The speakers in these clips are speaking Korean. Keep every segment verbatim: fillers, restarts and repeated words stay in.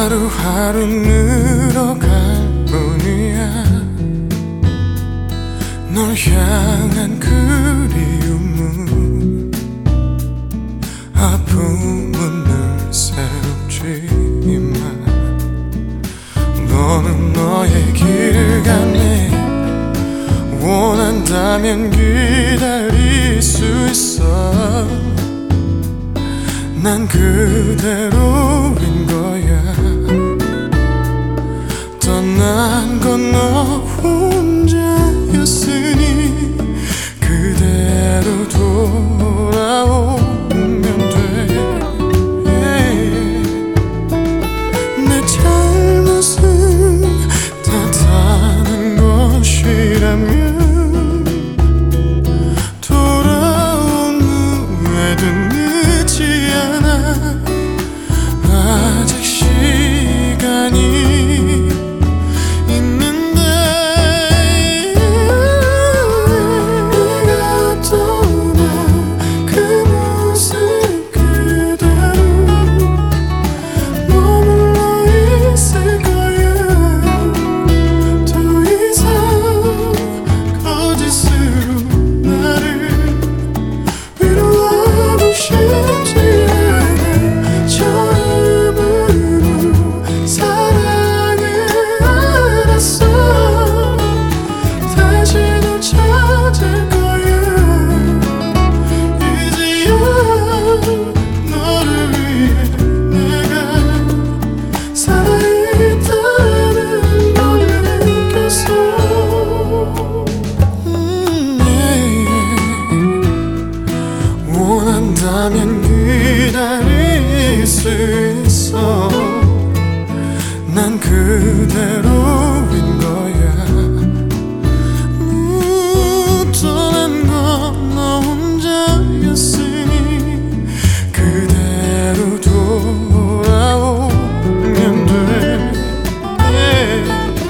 하루하루 늘어갈 뿐이야. 널 향한 그리움은 아픔은 늘 새롭지만 너는 너의 길 가네. 원한다면 기다릴 수 있어. 난 그대로인 거야. 떠난 건 너 혼자였으니 그대로 돌아오면 돼. 내 잘못은 다 다른 것이라면 돌아온 후에도 늦지 않아. 아직 시간이 있는데 네가 떠나 그 모습 그대로 머물러 있을 거야. 더 이상 거짓으로 나를 위로하고 싶지 않아. 처음으로 사랑을 알았어. 다시 널 찾을 거야. 이제야 너를 위해 내가 살아있다는 걸 느꼈어. 음, yeah. 원한다면 기다릴 수 있어. 난 그대로인 거야. 음, 떠난 건 너 혼자였으니 그대로 돌아오면 돼. yeah.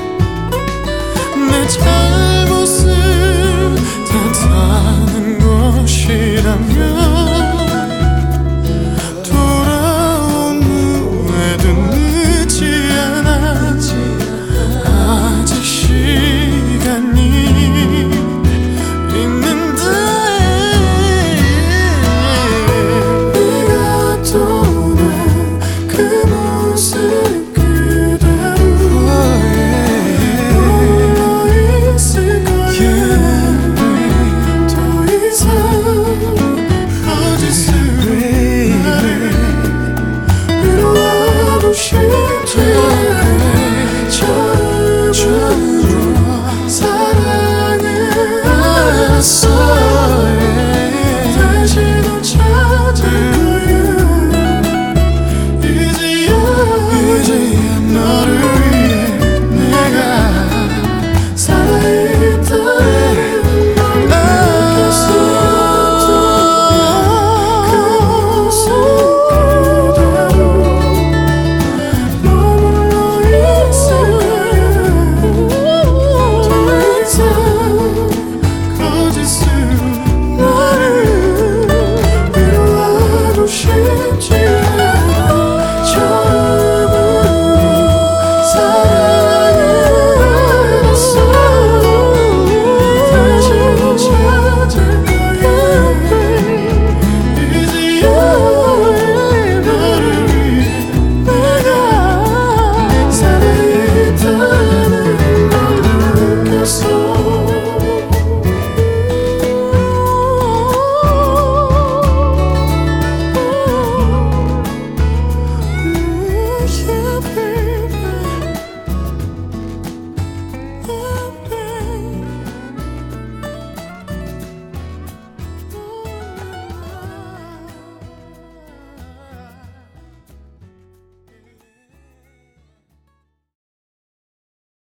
내 잘못은 다 다른 것이라면 돌아온 후에도 늦지 않아. 아직 시간이 있는데 네가 떠나 그 모습 그대로 머물러 있을 거야. 더 이상 거짓으로 나를 위로하고 싶어.